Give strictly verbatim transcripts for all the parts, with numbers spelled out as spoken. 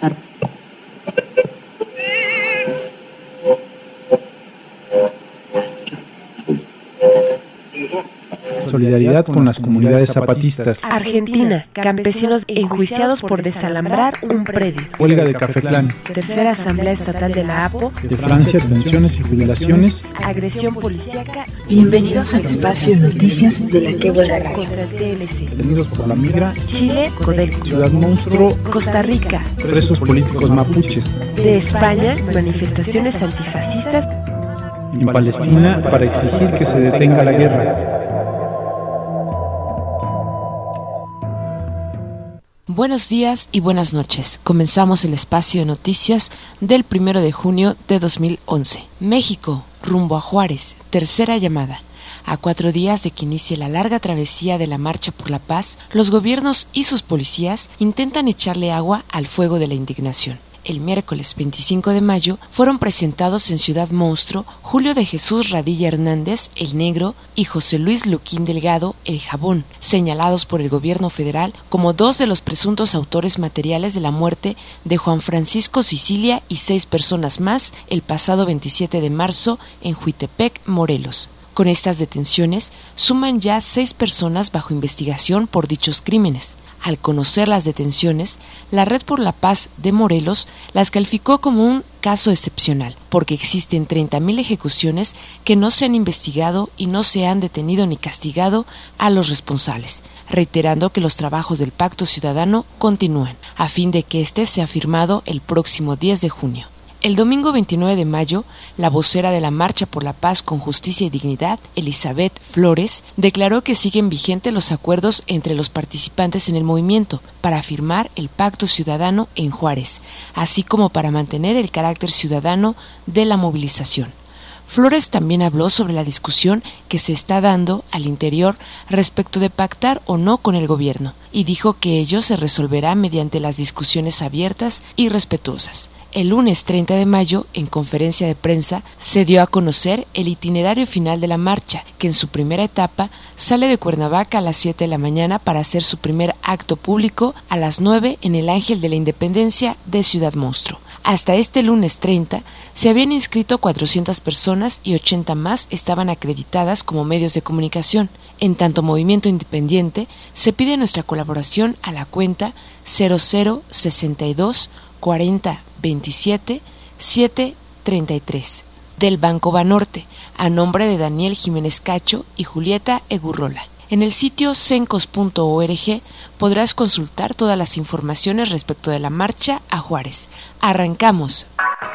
Solidaridad con las comunidades zapatistas. Argentina, campesinos enjuiciados por desalambrar un predio. Huelga de Cafetlán. Tercera Asamblea Estatal de la A P O. De Francia, pensiones y jubilaciones. Agresión policíaca. Bienvenidos al espacio Noticias de la Que Huelga Radio. Contra el T L C. Detenidos por la migra. Chile, Codelco. Ciudad Monstruo. Costa Rica. Presos políticos mapuches. De España, manifestaciones antifascistas. En Palestina, para exigir que se detenga la guerra. Buenos días y buenas noches. Comenzamos el espacio de noticias del primero de junio de dos mil once. México, rumbo a Juárez, tercera llamada. A cuatro días de que inicie la larga travesía de la Marcha por la Paz, los gobiernos y sus policías intentan echarle agua al fuego de la indignación. El miércoles veinticinco de mayo fueron presentados en Ciudad Monstruo Julio de Jesús Radilla Hernández, el Negro, y José Luis Luquín Delgado, el Jabón, señalados por el gobierno federal como dos de los presuntos autores materiales de la muerte de Juan Francisco Sicilia y seis personas más el pasado veintisiete de marzo en Juitepec, Morelos. Con estas detenciones suman ya seis personas bajo investigación por dichos crímenes. Al conocer las detenciones, la Red por la Paz de Morelos las calificó como un caso excepcional, porque existen treinta mil ejecuciones que no se han investigado y no se han detenido ni castigado a los responsables, reiterando que los trabajos del Pacto Ciudadano continúan, a fin de que este sea firmado el próximo diez de junio. El domingo veintinueve de mayo, la vocera de la Marcha por la Paz con Justicia y Dignidad, Elizabeth Flores, declaró que siguen vigentes los acuerdos entre los participantes en el movimiento para firmar el Pacto Ciudadano en Juárez, así como para mantener el carácter ciudadano de la movilización. Flores también habló sobre la discusión que se está dando al interior respecto de pactar o no con el gobierno, y dijo que ello se resolverá mediante las discusiones abiertas y respetuosas. El lunes treinta de mayo, en conferencia de prensa, se dio a conocer el itinerario final de la marcha, que en su primera etapa sale de Cuernavaca a las siete de la mañana para hacer su primer acto público a las nueve en el Ángel de la Independencia de Ciudad Monstruo. Hasta este lunes treinta se habían inscrito cuatrocientas personas y ochenta más estaban acreditadas como medios de comunicación. En tanto Movimiento Independiente, se pide nuestra colaboración a la cuenta cero cero sesenta y dos cuarenta veintisiete siete treinta y tres del Banco Banorte, a nombre de Daniel Jiménez Cacho y Julieta Egurrola. En el sitio cencos punto org podrás consultar todas las informaciones respecto de la marcha a Juárez. ¡Arrancamos!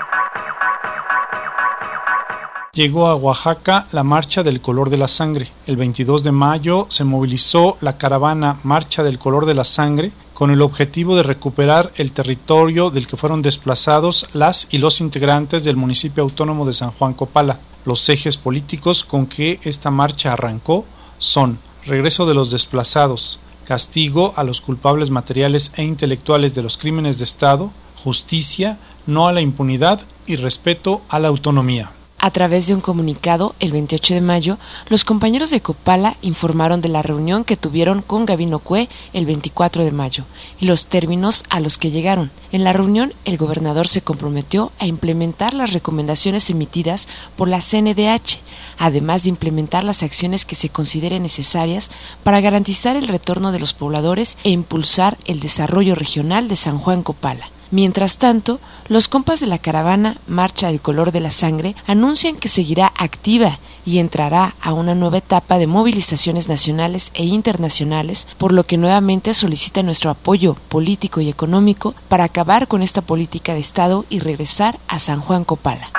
Llegó a Oaxaca la Marcha del Color de la Sangre. El veintidós de mayo se movilizó la caravana Marcha del Color de la Sangre con el objetivo de recuperar el territorio del que fueron desplazados las y los integrantes del municipio autónomo de San Juan Copala. Los ejes políticos con que esta marcha arrancó son: regreso de los desplazados, castigo a los culpables materiales e intelectuales de los crímenes de Estado, justicia, no a la impunidad y respeto a la autonomía. A través de un comunicado, el veintiocho de mayo, los compañeros de Copala informaron de la reunión que tuvieron con Gabino Cue el veinticuatro de mayo y los términos a los que llegaron. En la reunión, el gobernador se comprometió a implementar las recomendaciones emitidas por la C N D H, además de implementar las acciones que se consideren necesarias para garantizar el retorno de los pobladores e impulsar el desarrollo regional de San Juan Copala. Mientras tanto, los compas de la caravana Marcha del Color de la Sangre anuncian que seguirá activa y entrará a una nueva etapa de movilizaciones nacionales e internacionales, por lo que nuevamente solicita nuestro apoyo político y económico para acabar con esta política de Estado y regresar a San Juan Copala.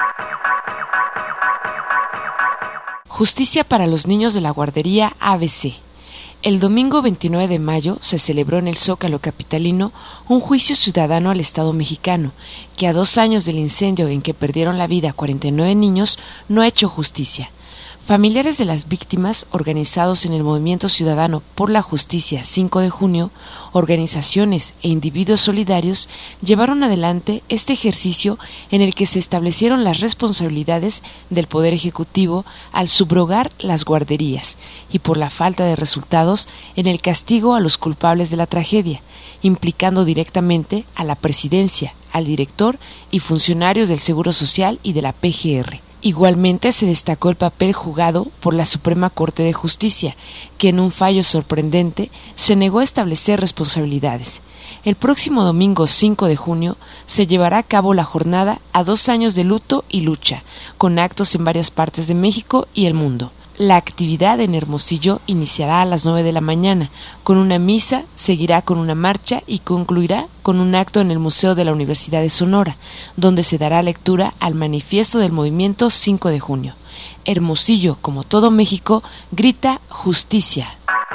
Justicia para los niños de la guardería A B C. El domingo veintinueve de mayo se celebró en el Zócalo capitalino un juicio ciudadano al Estado mexicano, que a dos años del incendio en que perdieron la vida cuarenta y nueve niños no ha hecho justicia. Familiares de las víctimas, organizados en el Movimiento Ciudadano por la Justicia cinco de junio, organizaciones e individuos solidarios llevaron adelante este ejercicio en el que se establecieron las responsabilidades del Poder Ejecutivo al subrogar las guarderías y por la falta de resultados en el castigo a los culpables de la tragedia, implicando directamente a la Presidencia, al director y funcionarios del Seguro Social y de la P G R. Igualmente se destacó el papel jugado por la Suprema Corte de Justicia, que en un fallo sorprendente se negó a establecer responsabilidades. El próximo domingo cinco de junio se llevará a cabo la jornada a dos años de luto y lucha, con actos en varias partes de México y el mundo. La actividad en Hermosillo iniciará a las nueve de la mañana, con una misa, seguirá con una marcha y concluirá con un acto en el Museo de la Universidad de Sonora, donde se dará lectura al manifiesto del movimiento cinco de junio. Hermosillo, como todo México, grita justicia.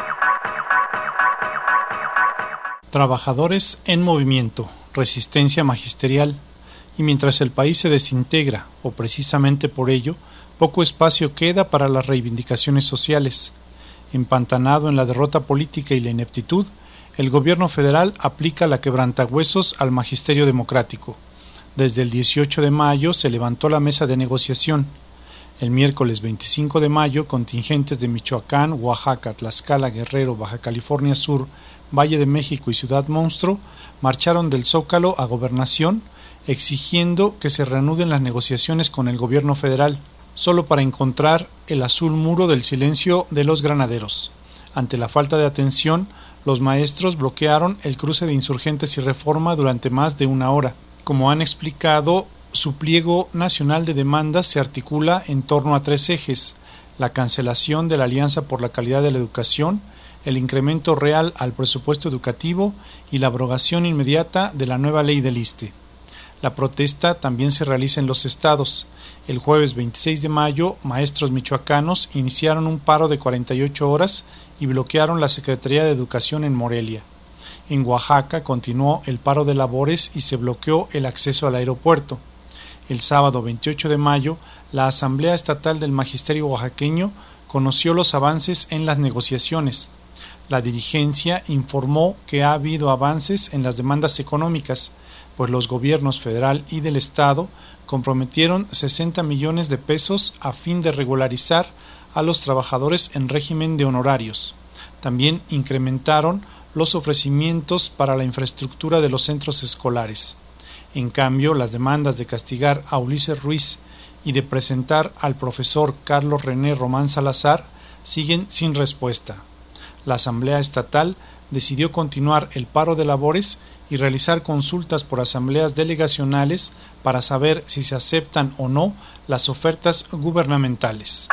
Trabajadores en movimiento, resistencia magisterial. Y mientras el país se desintegra, o precisamente por ello, poco espacio queda para las reivindicaciones sociales. Empantanado en la derrota política y la ineptitud, el gobierno federal aplica la quebrantahuesos al magisterio democrático. Desde el dieciocho de mayo se levantó la mesa de negociación. El miércoles veinticinco de mayo, contingentes de Michoacán, Oaxaca, Tlaxcala, Guerrero, Baja California Sur, Valle de México y Ciudad Monstruo marcharon del Zócalo a Gobernación, exigiendo que se reanuden las negociaciones con el gobierno federal, solo para encontrar el azul muro del silencio de los granaderos. Ante la falta de atención, los maestros bloquearon el cruce de Insurgentes y Reforma durante más de una hora. Como han explicado, su pliego nacional de demandas se articula en torno a tres ejes: la cancelación de la Alianza por la Calidad de la Educación, el incremento real al presupuesto educativo y la abrogación inmediata de la nueva ley del I S S S T E. La protesta también se realiza en los estados. El jueves veintiséis de mayo, maestros michoacanos iniciaron un paro de cuarenta y ocho horas y bloquearon la Secretaría de Educación en Morelia. En Oaxaca continuó el paro de labores y se bloqueó el acceso al aeropuerto. El sábado veintiocho de mayo, la Asamblea Estatal del Magisterio Oaxaqueño conoció los avances en las negociaciones. La dirigencia informó que ha habido avances en las demandas económicas, pues los gobiernos federal y del estado comprometieron sesenta millones de pesos a fin de regularizar a los trabajadores en régimen de honorarios. También incrementaron los ofrecimientos para la infraestructura de los centros escolares. En cambio, las demandas de castigar a Ulises Ruiz y de presentar al profesor Carlos René Román Salazar siguen sin respuesta. La Asamblea Estatal decidió continuar el paro de labores y realizar consultas por asambleas delegacionales para saber si se aceptan o no las ofertas gubernamentales.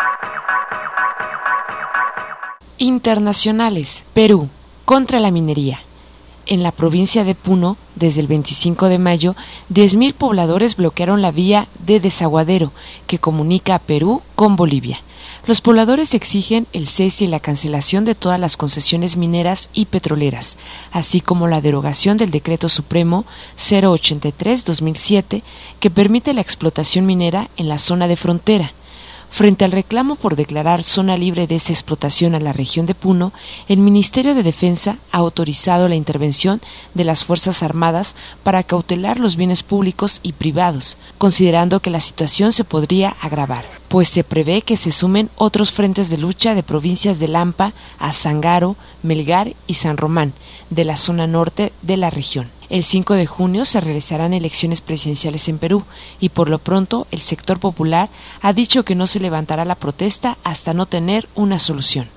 Internacionales. Perú, contra la minería. En la provincia de Puno, desde el veinticinco de mayo, diez mil pobladores bloquearon la vía de desaguadero que comunica a Perú con Bolivia. Los pobladores exigen el cese y la cancelación de todas las concesiones mineras y petroleras, así como la derogación del Decreto Supremo cero ochenta y tres guión dos mil siete que permite la explotación minera en la zona de frontera. Frente al reclamo por declarar zona libre de esa explotación a la región de Puno, el Ministerio de Defensa ha autorizado la intervención de las Fuerzas Armadas para cautelar los bienes públicos y privados, considerando que la situación se podría agravar, pues se prevé que se sumen otros frentes de lucha de provincias de Lampa, Azángaro, Melgar y San Román, de la zona norte de la región. El cinco de junio se realizarán elecciones presidenciales en Perú y por lo pronto el sector popular ha dicho que no se levantará la protesta hasta no tener una solución.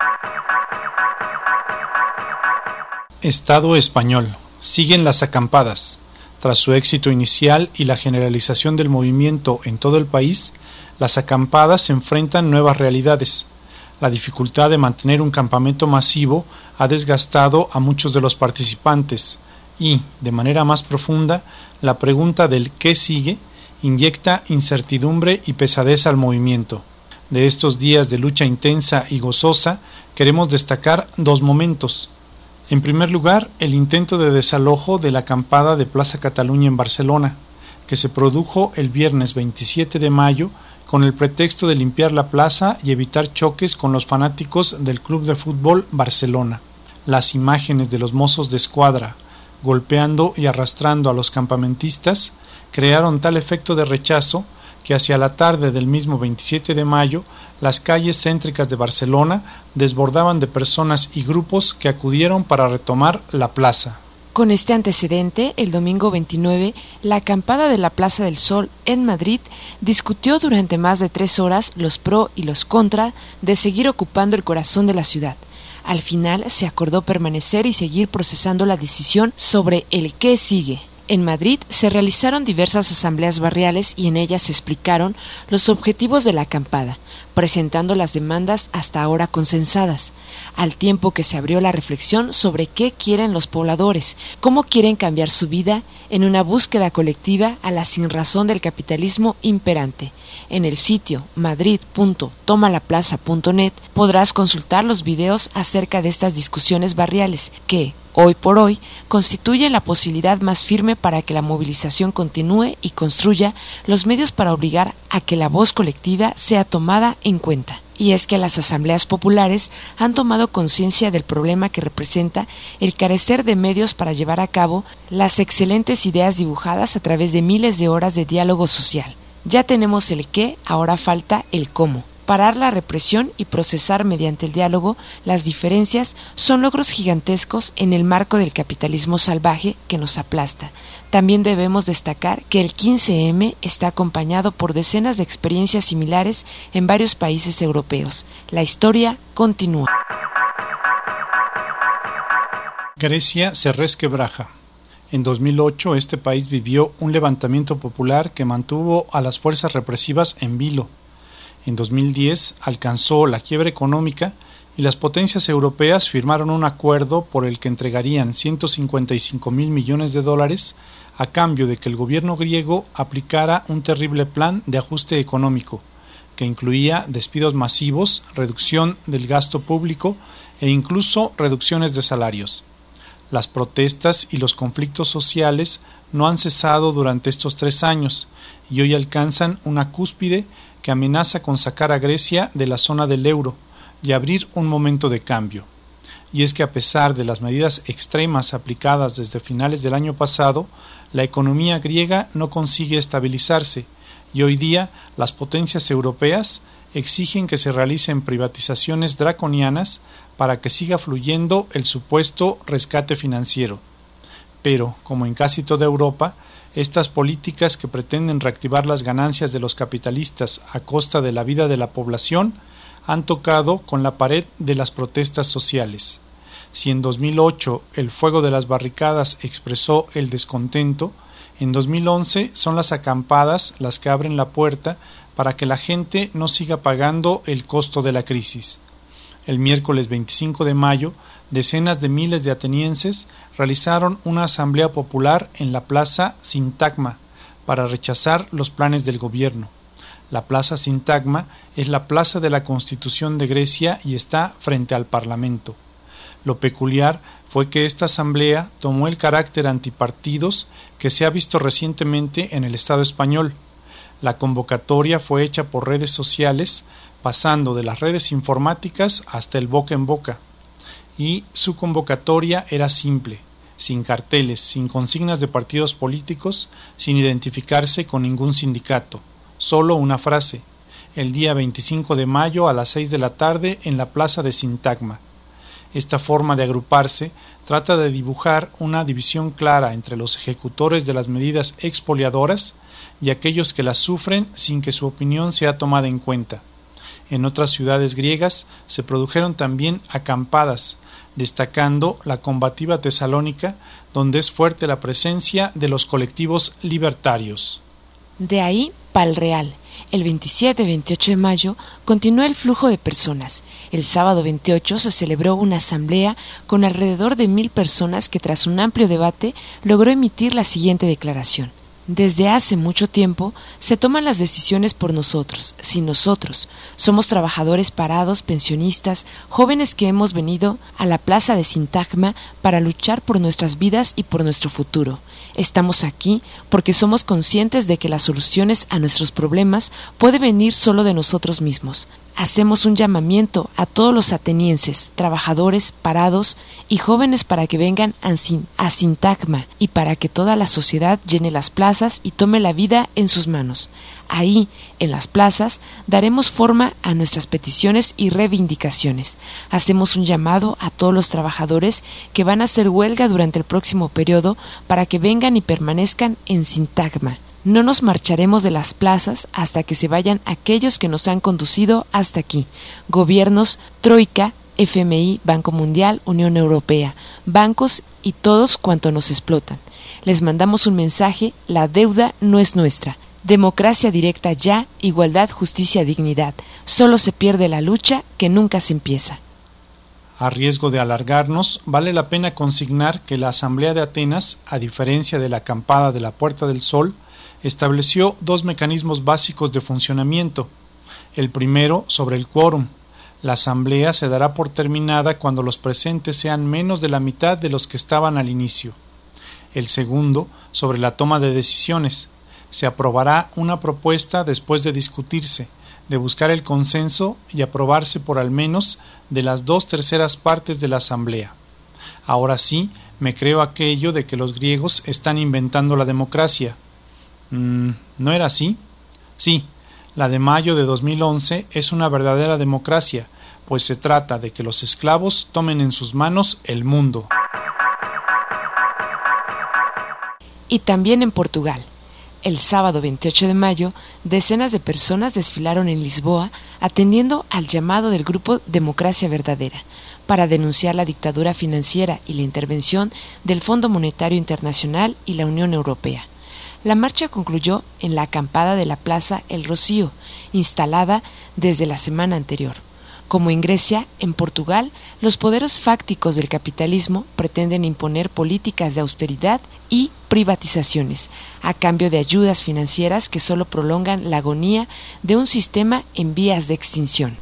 Estado español. Siguen las acampadas. Tras su éxito inicial y la generalización del movimiento en todo el país, las acampadas enfrentan nuevas realidades. La dificultad de mantener un campamento masivo ha desgastado a muchos de los participantes. Y, de manera más profunda, la pregunta del ¿qué sigue? Inyecta incertidumbre y pesadez al movimiento. De estos días de lucha intensa y gozosa, queremos destacar dos momentos. En primer lugar, el intento de desalojo de la acampada de Plaza Cataluña en Barcelona, que se produjo el viernes veintisiete de mayo con el pretexto de limpiar la plaza y evitar choques con los fanáticos del Club de Fútbol Barcelona. Las imágenes de los mozos de escuadra golpeando y arrastrando a los campamentistas crearon tal efecto de rechazo que hacia la tarde del mismo veintisiete de mayo las calles céntricas de Barcelona desbordaban de personas y grupos que acudieron para retomar la plaza. Con este antecedente, el domingo veintinueve, la acampada de la Plaza del Sol en Madrid discutió durante más de tres horas los pro y los contra de seguir ocupando el corazón de la ciudad. Al final se acordó permanecer y seguir procesando la decisión sobre el qué sigue. En Madrid se realizaron diversas asambleas barriales y en ellas se explicaron los objetivos de la acampada, presentando las demandas hasta ahora consensadas, al tiempo que se abrió la reflexión sobre qué quieren los pobladores, cómo quieren cambiar su vida en una búsqueda colectiva a la sinrazón del capitalismo imperante. En el sitio madrid punto tomalaplaza punto net podrás consultar los videos acerca de estas discusiones barriales que, hoy por hoy, constituyen la posibilidad más firme para que la movilización continúe y construya los medios para obligar a que la voz colectiva sea tomada en cuenta. Y es que las asambleas populares han tomado conciencia del problema que representa el carecer de medios para llevar a cabo las excelentes ideas dibujadas a través de miles de horas de diálogo social. Ya tenemos el qué, ahora falta el cómo. Parar la represión y procesar mediante el diálogo las diferencias son logros gigantescos en el marco del capitalismo salvaje que nos aplasta. También debemos destacar que el quince eme está acompañado por decenas de experiencias similares en varios países europeos. La historia continúa. Grecia se resquebraja. En dos mil ocho este país vivió un levantamiento popular que mantuvo a las fuerzas represivas en vilo. En dos mil diez alcanzó la quiebra económica y las potencias europeas firmaron un acuerdo por el que entregarían ciento cincuenta y cinco mil millones de dólares a cambio de que el gobierno griego aplicara un terrible plan de ajuste económico que incluía despidos masivos, reducción del gasto público e incluso reducciones de salarios. Las protestas y los conflictos sociales no han cesado durante estos tres años y hoy alcanzan una cúspide que amenaza con sacar a Grecia de la zona del euro y abrir un momento de cambio. Y es que a pesar de las medidas extremas aplicadas desde finales del año pasado, la economía griega no consigue estabilizarse y hoy día las potencias europeas exigen que se realicen privatizaciones draconianas para que siga fluyendo el supuesto rescate financiero. Pero, como en casi toda Europa, estas políticas que pretenden reactivar las ganancias de los capitalistas a costa de la vida de la población han tocado con la pared de las protestas sociales. Si en dos mil ocho el fuego de las barricadas expresó el descontento, en dos mil once son las acampadas las que abren la puerta para que la gente no siga pagando el costo de la crisis. El miércoles veinticinco de mayo, decenas de miles de atenienses realizaron una asamblea popular en la Plaza Sintagma para rechazar los planes del gobierno. La Plaza Sintagma es la plaza de la Constitución de Grecia y está frente al Parlamento. Lo peculiar fue que esta asamblea tomó el carácter antipartidos que se ha visto recientemente en el Estado español. La convocatoria fue hecha por redes sociales, pasando de las redes informáticas hasta el boca en boca. Y su convocatoria era simple, sin carteles, sin consignas de partidos políticos, sin identificarse con ningún sindicato. Solo una frase: el día veinticinco de mayo a las seis de la tarde en la Plaza de Sintagma. Esta forma de agruparse trata de dibujar una división clara entre los ejecutores de las medidas expoliadoras y aquellos que las sufren sin que su opinión sea tomada en cuenta. En otras ciudades griegas se produjeron también acampadas, destacando la combativa Tesalónica, donde es fuerte la presencia de los colectivos libertarios. De ahí pa'l Real. El veintisiete y veintiocho de mayo continuó el flujo de personas. El sábado veintiocho se celebró una asamblea con alrededor de mil personas que tras un amplio debate logró emitir la siguiente declaración. Desde hace mucho tiempo se toman las decisiones por nosotros, sin nosotros. Somos trabajadores parados, pensionistas, jóvenes que hemos venido a la plaza de Sintagma para luchar por nuestras vidas y por nuestro futuro. Estamos aquí porque somos conscientes de que las soluciones a nuestros problemas pueden venir solo de nosotros mismos. Hacemos un llamamiento a todos los atenienses, trabajadores, parados y jóvenes para que vengan a Sintagma y para que toda la sociedad llene las plazas y tome la vida en sus manos. Ahí, en las plazas, daremos forma a nuestras peticiones y reivindicaciones. Hacemos un llamado a todos los trabajadores que van a hacer huelga durante el próximo periodo para que vengan y permanezcan en Sintagma. No nos marcharemos de las plazas hasta que se vayan aquellos que nos han conducido hasta aquí: gobiernos, Troika, F M I, Banco Mundial, Unión Europea, bancos y todos cuantos nos explotan. Les mandamos un mensaje: la deuda no es nuestra. Democracia directa ya, igualdad, justicia, dignidad. Solo se pierde la lucha que nunca se empieza. A riesgo de alargarnos, vale la pena consignar que la Asamblea de Atenas, a diferencia de la acampada de la Puerta del Sol, estableció dos mecanismos básicos de funcionamiento. El primero, sobre el quórum. La asamblea se dará por terminada cuando los presentes sean menos de la mitad de los que estaban al inicio. El segundo, sobre la toma de decisiones. Se aprobará una propuesta después de discutirse, de buscar el consenso y aprobarse por al menos de las dos terceras partes de la asamblea. Ahora sí, me creo aquello de que los griegos están inventando la democracia. ¿No era así? Sí, la de mayo de dos mil once es una verdadera democracia, pues se trata de que los esclavos tomen en sus manos el mundo. Y también en Portugal. El sábado veintiocho de mayo, decenas de personas desfilaron en Lisboa atendiendo al llamado del grupo Democracia Verdadera para denunciar la dictadura financiera y la intervención del Fondo Monetario Internacional y la Unión Europea. La marcha concluyó en la acampada de la Plaza El Rocío, instalada desde la semana anterior. Como en Grecia, en Portugal, los poderes fácticos del capitalismo pretenden imponer políticas de austeridad y privatizaciones, a cambio de ayudas financieras que solo prolongan la agonía de un sistema en vías de extinción.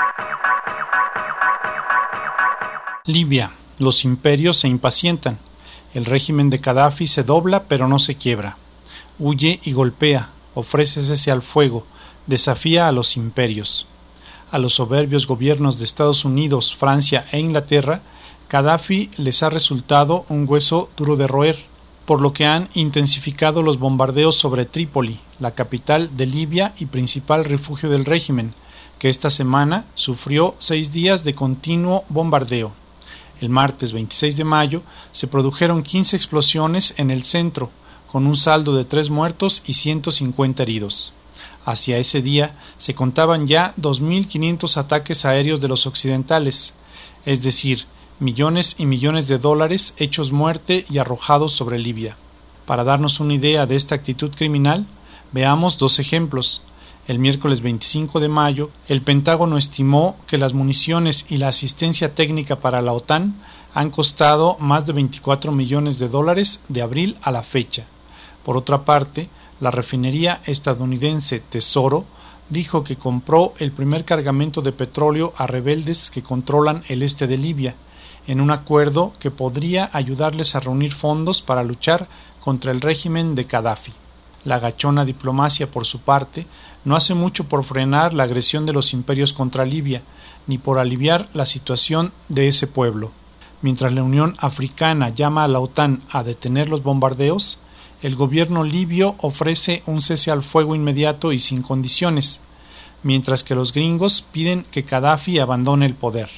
Libia. Los imperios se impacientan. El régimen de Gaddafi se dobla pero no se quiebra. Huye y golpea, ofrece cese al fuego, desafía a los imperios. A los soberbios gobiernos de Estados Unidos, Francia e Inglaterra, Gaddafi les ha resultado un hueso duro de roer, por lo que han intensificado los bombardeos sobre Trípoli, la capital de Libia y principal refugio del régimen, que esta semana sufrió seis días de continuo bombardeo. El martes veintiséis de mayo se produjeron quince explosiones en el centro, con un saldo de tres muertos y ciento cincuenta heridos. Hacia ese día se contaban ya dos mil quinientos ataques aéreos de los occidentales, es decir, millones y millones de dólares hechos muerte y arrojados sobre Libia. Para darnos una idea de esta actitud criminal, veamos dos ejemplos. El miércoles veinticinco de mayo, el Pentágono estimó que las municiones y la asistencia técnica para la OTAN han costado más de veinticuatro millones de dólares de abril a la fecha. Por otra parte, la refinería estadounidense Tesoro dijo que compró el primer cargamento de petróleo a rebeldes que controlan el este de Libia, en un acuerdo que podría ayudarles a reunir fondos para luchar contra el régimen de Gaddafi. La agachona diplomacia, por su parte, no hace mucho por frenar la agresión de los imperios contra Libia, ni por aliviar la situación de ese pueblo. Mientras la Unión Africana llama a la OTAN a detener los bombardeos, el gobierno libio ofrece un cese al fuego inmediato y sin condiciones, mientras que los gringos piden que Gaddafi abandone el poder.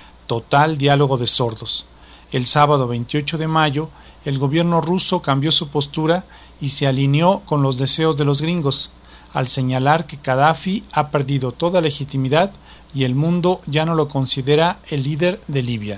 Total diálogo de sordos. El sábado veintiocho de mayo, el gobierno ruso cambió su postura y se alineó con los deseos de los gringos, al señalar que Gaddafi ha perdido toda legitimidad y el mundo ya no lo considera el líder de Libia.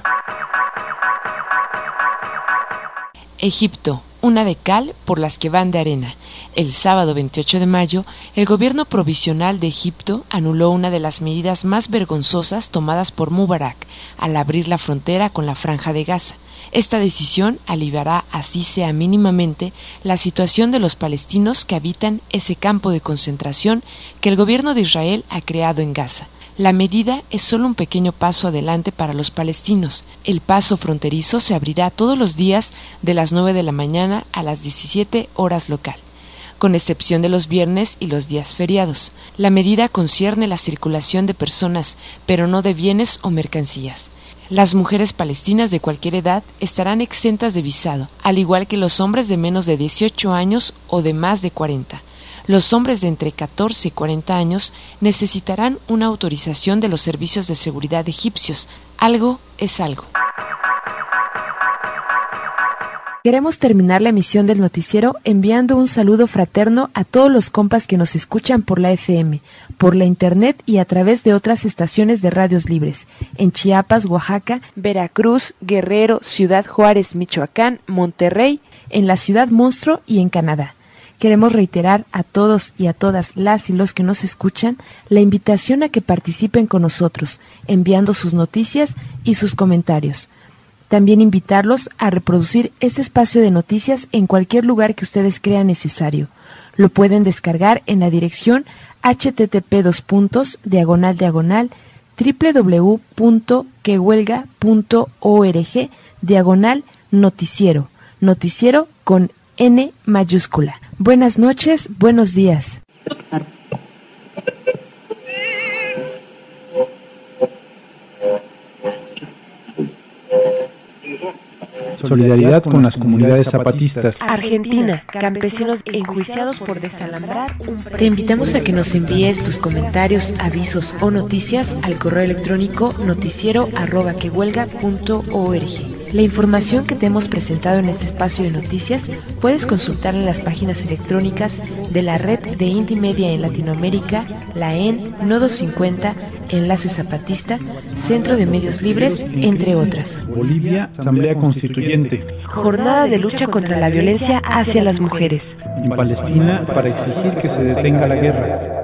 Egipto, una de cal por las que van de arena. El sábado veintiocho de mayo, el gobierno provisional de Egipto anuló una de las medidas más vergonzosas tomadas por Mubarak al abrir la frontera con la Franja de Gaza. Esta decisión aliviará, así sea mínimamente, la situación de los palestinos que habitan ese campo de concentración que el gobierno de Israel ha creado en Gaza. La medida es solo un pequeño paso adelante para los palestinos. El paso fronterizo se abrirá todos los días de las nueve de la mañana a las diecisiete horas local, con excepción de los viernes y los días feriados. La medida concierne la circulación de personas, pero no de bienes o mercancías. Las mujeres palestinas de cualquier edad estarán exentas de visado, al igual que los hombres de menos de dieciocho años o de más de cuarenta. Los hombres de entre catorce y cuarenta años necesitarán una autorización de los servicios de seguridad egipcios. Algo es algo. Queremos terminar la emisión del noticiero enviando un saludo fraterno a todos los compas que nos escuchan por la F M, por la Internet y a través de otras estaciones de radios libres, en Chiapas, Oaxaca, Veracruz, Guerrero, Ciudad Juárez, Michoacán, Monterrey, en la Ciudad Monstruo y en Canadá. Queremos reiterar a todos y a todas las y los que nos escuchan la invitación a que participen con nosotros, enviando sus noticias y sus comentarios. También invitarlos a reproducir este espacio de noticias en cualquier lugar que ustedes crean necesario. Lo pueden descargar en la dirección http dos puntos diagonal diagonal www.quehuelga.org diagonal noticiero. Noticiero con N mayúscula. Buenas noches, buenos días. Solidaridad con las comunidades zapatistas. Argentina, campesinos enjuiciados por desalambrar un predio. Te invitamos a que nos envíes tus comentarios, avisos o noticias al correo electrónico noticiero arroba quehuelga punto org. La información que te hemos presentado en este espacio de noticias puedes consultarla en las páginas electrónicas de la Red de Indie Media en Latinoamérica, la E N, Nodo cincuenta, Enlace Zapatista, Centro de Medios Libres, entre otras. Bolivia, Asamblea Constituyente. Jornada de lucha contra la violencia hacia las mujeres. En Palestina, para exigir que se detenga la guerra.